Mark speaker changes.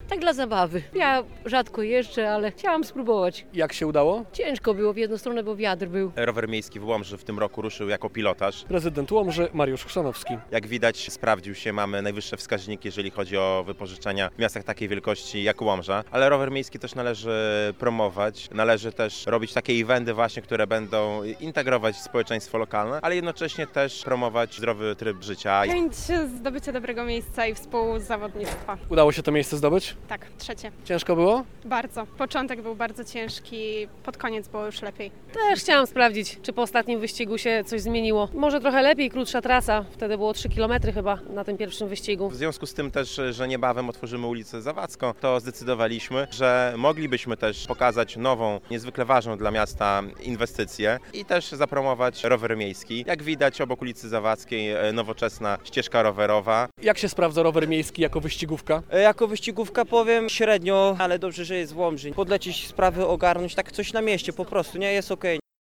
Speaker 1: Tak dla zabawy. Ja rzadko jeżdżę, ale chciałam spróbować.
Speaker 2: Jak się udało?
Speaker 1: Ciężko było w jedną stronę, bo wiatr był.
Speaker 3: Rower miejski w Łomży w tym roku ruszył jako pilotaż.
Speaker 2: Prezydent Łomży Mariusz Chrzanowski.
Speaker 3: Jak widać, sprawdził się, mamy najwyższe wskaźniki, jeżeli chodzi o wypożyczenia w miastach takiej wielkości jak Łomża, ale rower miejski też należy promować, należy też robić takie eventy właśnie, które będą integrować społeczeństwo lokalne, ale jednocześnie też promować zdrowy tryb życia.
Speaker 4: Chęć zdobycia dobrego miejsca i współzawodnictwa.
Speaker 2: Udało się to miejsce zdobyć?
Speaker 4: Tak, trzecie.
Speaker 2: Ciężko było?
Speaker 4: Bardzo. Początek był bardzo ciężki, pod koniec było już lepiej.
Speaker 5: Też chciałam sprawdzić, czy po ostatnim wyścigu się coś zmieniło. Może trochę lepiej, krótsza trasa. Wtedy było 3 km chyba na tym pierwszym wyścigu.
Speaker 3: W związku z tym też, że niebawem otworzymy ulicę Zawadzką, to zdecydowaliśmy, że moglibyśmy też pokazać nową, niezwykle ważną dla miasta inwestycję i też zapromować rower miejski. Jak widać, obok ulicy Zawadzkiej nowoczesna ścieżka rowerowa.
Speaker 2: Jak się sprawdza rower miejski jako wyścigówka?
Speaker 6: Jako wyścigówka powiem średnio, ale dobrze, że jest w Łomży. Podlecieć sprawy, ogarnąć, tak coś na mieście po prostu, nie? Jest okej.